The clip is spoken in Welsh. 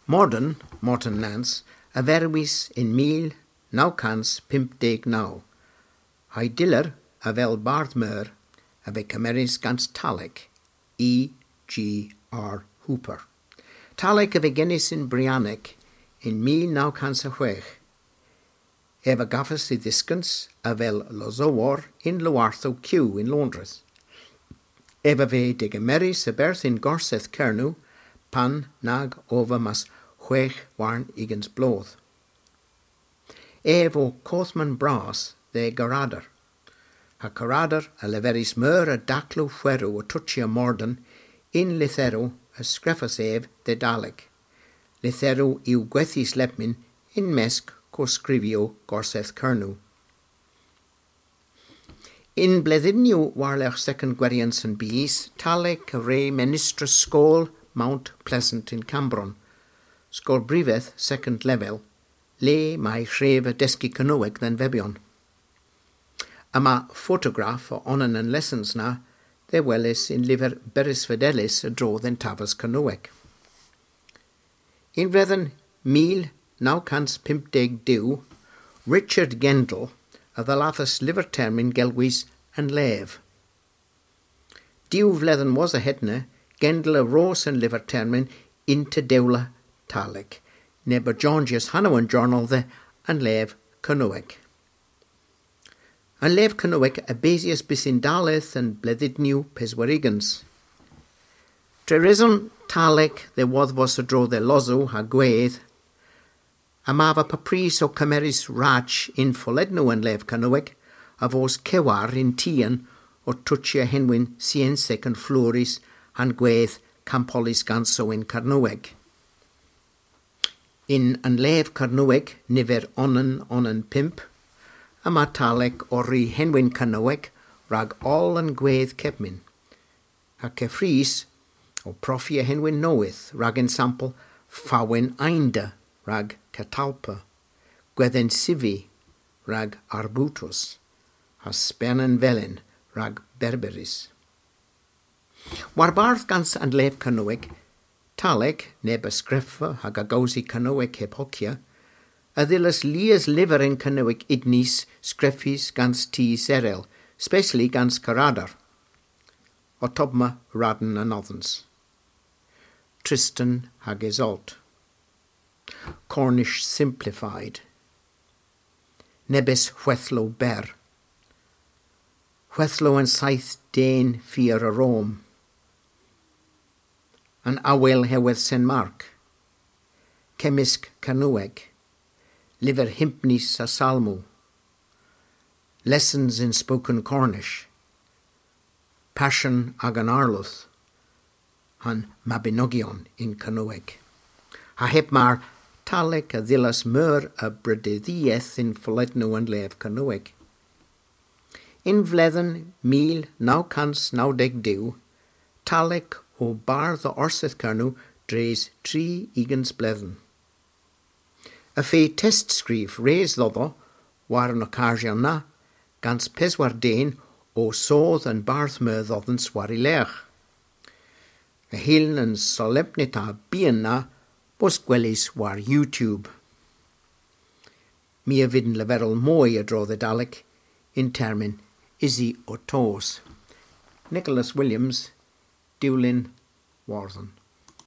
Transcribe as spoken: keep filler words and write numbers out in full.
Morden, Morton Nance, a verwis in mil nau cans pimp deg nau. Hai diller a vel Barthmer a ve cameris gans Talek, E. G. R. Hooper. Talek a ve genis in Briannic in mil nau cans a chwech. Eva gaffes i ddisgans a vel Lozowar in Loartho Q in Londres. Eva ve de gemeris a berth in Gorseth Kernu, pan nag over mas chwech warn igans bloth. Ef o Cothman Bras de Garadar. Ha Garadar a leveris mur a daclo fuero o tuchia morden in Lithero a screffas ef de Dalek. Lithero iu gwethis lepmin in mesk co scrivio Gorseth Kernu. In Bledinio warlech second Gwerians and Bees, Talek a re ministra skol Mount Pleasant in Cambron. Skol briveth second level, le mai shreve deski canoeg than vebion. Ama photograph o onan and lessons na, de wellis in liver beris fidelis a draw than tavas canoeg. In vrethen mil now cans pimp deg dew, Richard Gendel, a the lathas liver term in Gelwys and Lev. Dew vlethen was a hedne, Gendel a rose and liver termin into Dewla Talek, neber Jongius Hanawan journal the and Lev Canoeg. And Lev Canoeg a basius bisindaleth and bledidnew peswarigans. Trerizon Talek the wad was a draw the lozo ha gwedd, amava papris o cameris rach in foledno and Lev Canoeg, a vos kewar in tian o tuchia henwin siensec and floris and gwedd campolis ganso in Carnoeg. In an Lev Carnoeg niver onan onan pimp, ama Talek ori henwin Carnoeg rag all and gwedd kepmin. Ha kefris o profia henwin knoweth rag in sample fawin einda rag catalpa, gwedden sivi rag arbutus, ha spernan velin rag berberis. War barth gans and Lev Canoeg, Talek neba screffa hag agausi Canoeg hepocia, adillas lias liver in Canoeg idnis screffis gans ti serel, specially gans Caradar, otobma raden and others. Tristan hag Isolt. Cornish simplified. Nebis Huethlo ber. Huethlo and Scythe Dane fear a Rome. An awel heweth Sen Mark. Kemisk Canoeg. Liver Himpnis a Salmo. Lessons in spoken Cornish. Passion ag an Arluth. Han Mabinogion in Canoeg. Ha hepmar Talek a dhillas mur a brediddieth in Foledno and Lev Canoeg. In vlethen mil now cans now deg dew, Talek o bar the Orseth Kernu drees tri igans blethen. A fe test scrif reis doddo, war an occasion na, gans peswar dane o soth and barth mur dodden swari lech. A hiln and solemnita bien na, bos gwellis war YouTube. Mia vidden leverel moi a draw the Dalek, in termin Izzy o Tos. Nicholas Williams, Dewlin, Warthen.